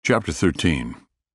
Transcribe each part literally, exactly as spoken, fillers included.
Chapter thirteen.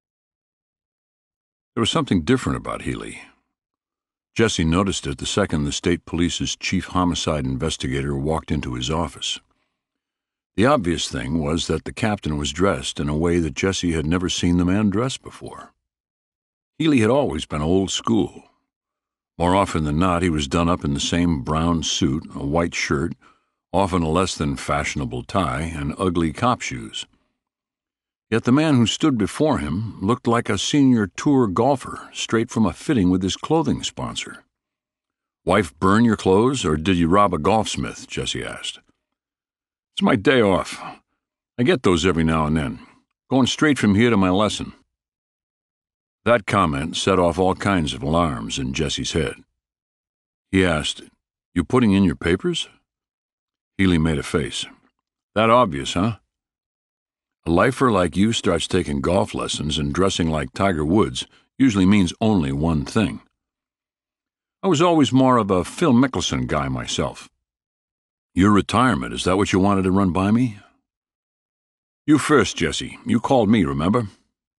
There was something different about Healy. Jesse noticed it the second the state police's chief homicide investigator walked into his office. The obvious thing was that the captain was dressed in a way that Jesse had never seen the man dressed before. Healy had always been old school. More often than not, he was done up in the same brown suit, a white shirt, often a less than fashionable tie, and ugly cop shoes. Yet the man who stood before him looked like a senior tour golfer straight from a fitting with his clothing sponsor. "Wife burn your clothes, or did you rob a golfsmith?" Jesse asked. "It's my day off. I get those every now and then. Going straight from here to my lesson." That comment set off all kinds of alarms in Jesse's head. He asked, "You putting in your papers?" Healy made a face. "That obvious, huh? A lifer like you starts taking golf lessons and dressing like Tiger Woods usually means only one thing. I was always more of a Phil Mickelson guy myself. Your retirement, is that what you wanted to run by me?" "You first, Jesse. You called me, remember?"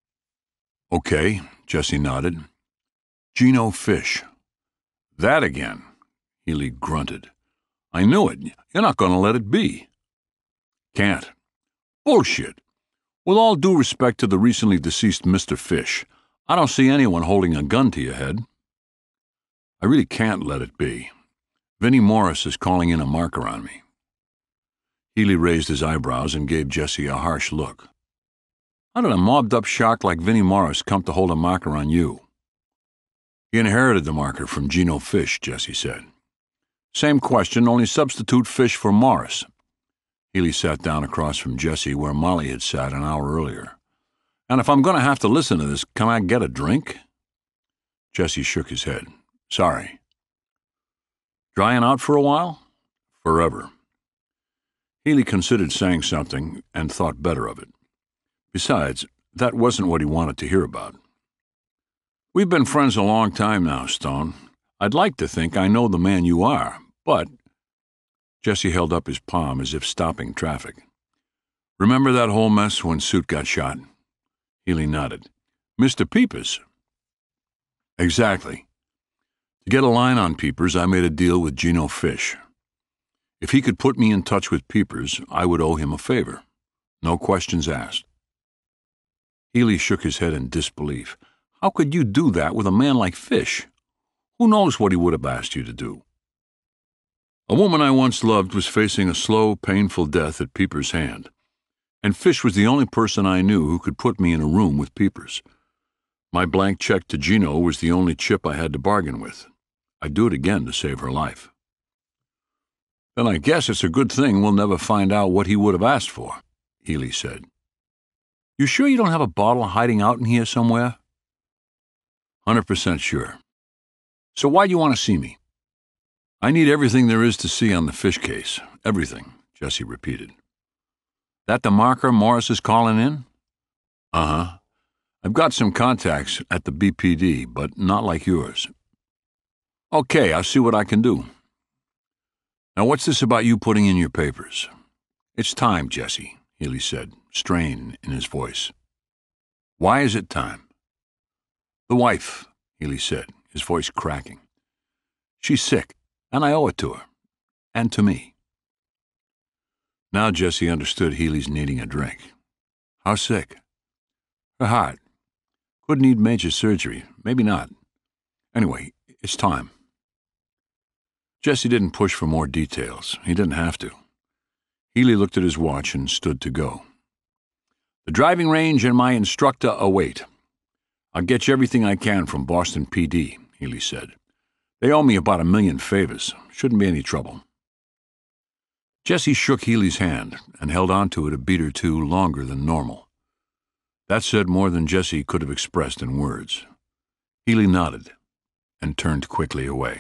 "Okay," Jesse nodded. "Gino Fish." "That again," Healy grunted. "I knew it. You're not going to let it be." "Can't." "Bullshit. With all due respect to the recently deceased Mister Fish, I don't see anyone holding a gun to your head." "I really can't let it be. Vinnie Morris is calling in a marker on me." Healy raised his eyebrows and gave Jesse a harsh look. "How did a mobbed-up shark like Vinnie Morris come to hold a marker on you?" "He inherited the marker from Gino Fish," Jesse said. "Same question, only substitute Fish for Morris." Healy sat down across from Jesse where Molly had sat an hour earlier. "And if I'm going to have to listen to this, can I get a drink?" Jesse shook his head. "Sorry." "Drying out for a while?" "Forever." Healy considered saying something and thought better of it. Besides, that wasn't what he wanted to hear about. "We've been friends a long time now, Stone. I'd like to think I know the man you are, but—" Jesse held up his palm as if stopping traffic. "Remember that whole mess when Suit got shot?" Healy nodded. "Mister Peepers?" "Exactly. To get a line on Peepers, I made a deal with Gino Fish. If he could put me in touch with Peepers, I would owe him a favor. No questions asked." Healy shook his head in disbelief. "How could you do that with a man like Fish? Who knows what he would have asked you to do?" "A woman I once loved was facing a slow, painful death at Peepers' hand, and Fish was the only person I knew who could put me in a room with Peepers. My blank check to Gino was the only chip I had to bargain with. I'd do it again to save her life." "Then I guess it's a good thing we'll never find out what he would have asked for," Healy said. "You sure you don't have a bottle hiding out in here somewhere?" one hundred percent sure." "So why do you want to see me?" "I need everything there is to see on the Fish case. Everything," Jesse repeated. "That the marker Morris is calling in?" "Uh-huh. I've got some contacts at the B P D, but not like yours." "Okay, I'll see what I can do. Now what's this about you putting in your papers?" "It's time, Jesse," Healy said, strain in his voice. "Why is it time?" "The wife," Healy said, his voice cracking. "She's sick, and I owe it to her. And to me." Now Jesse understood Healy's needing a drink. "How sick?" "Her heart. Could need major surgery. Maybe not. Anyway, it's time." Jesse didn't push for more details. He didn't have to. Healy looked at his watch and stood to go. "The driving range and my instructor await. I'll get you everything I can from Boston P D," Healy said. "They owe me about a million favors. Shouldn't be any trouble." Jesse shook Healy's hand and held on to it a beat or two longer than normal. That said more than Jesse could have expressed in words. Healy nodded and turned quickly away.